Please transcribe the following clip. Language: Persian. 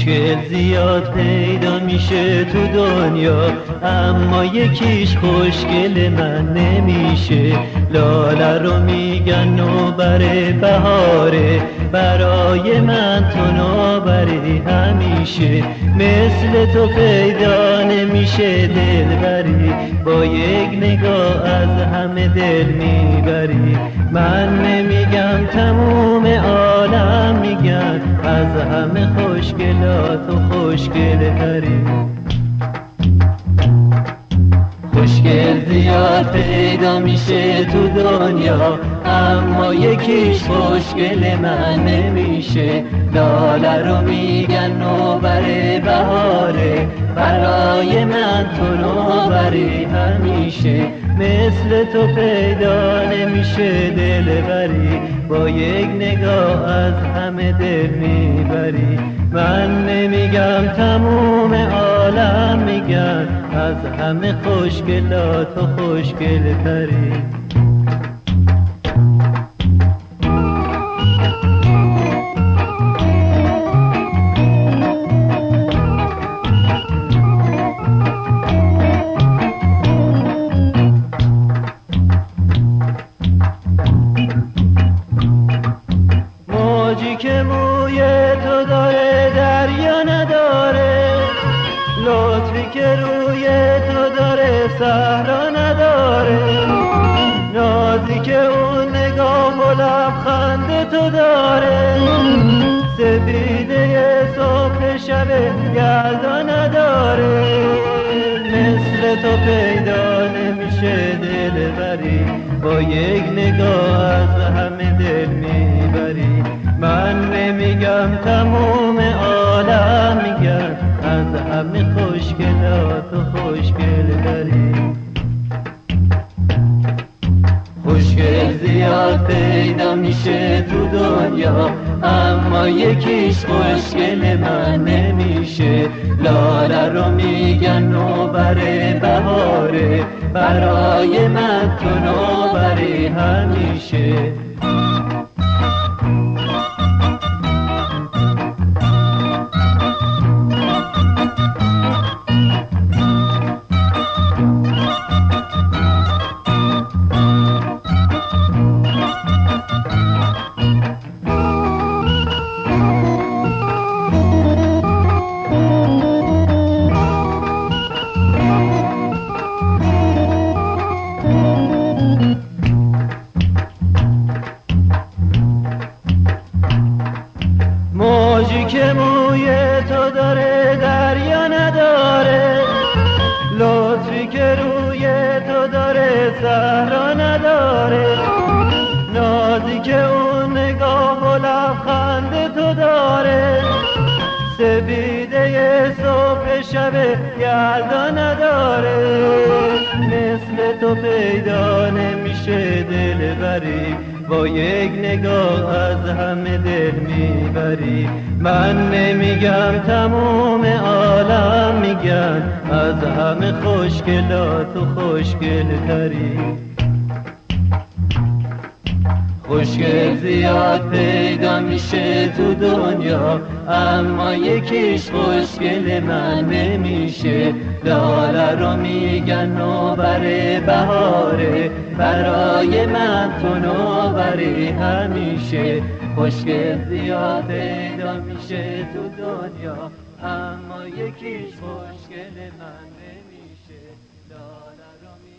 خوشگل زیاد پیدا میشه تو دنیا، اما یکیش خوشگل من نمیشه. لاله رو میگن نوبر بهاره، برای من تو نوبری همیشه. مثل تو پیدا نمیشه دلبری، با یک نگاه از همه دل میبری. من نمیگم تموم عالم میگن، از همه خوشگلات و خوشگل تری. خوشگل زیاد پیدا میشه تو دنیا، اما یکیش خوشگل من نمیشه. لاله رو میگن نوبر بهاره، برای من تو نوبری همیشه. مثل تو پیدا نمیشه دلبری، با یک نگاه از همه دل میبری. من نمیگم تموم عالم میگن، از همه خوشگلات و خوشگل تری. موجی که موی تو داره دریا نداره، لطفی که روی تو داره صحرا نداره. نازی که اون نگاه و لبخند تو داره، سپیده صبح شب یلدا نداره. مثل تو پیدا نمیشه دلبری، با یک نگاه از همه دل میبری. من نمیگم تموم عالم میگن، از همه خوشگلات و خوشگل تری. خوشگل زیاد پیدا میشه تو دنیا، اما یکیش خوشگل من نمیشه. لاله رو میگن نوبر بهاره، برای من تو نوبری همیشه. موجی که موی تو داره دریا نداره، لطفی که روی تو داره صحرا نداره. نازی که اون نگاه و لبخند تو داره، سپیده صبح شب یلدا نداره. مثل تو پیدا نمیشه دلبری، با یک نگاه از همه دل میبری. من نمیگم تموم عالم میگن، از همه خوشگلات و خوشگل تری. خوشگل زیاد پیدا میشه تو دنیا، اما یکیش خوشگل من نمیشه. لاله رو میگن نوبر بهاره، برای من تو نوبری همیشه. خوشگل زیاد پیدا میشه تو دنیا، اما یکیش خوشگل من نمیشه. لاله رو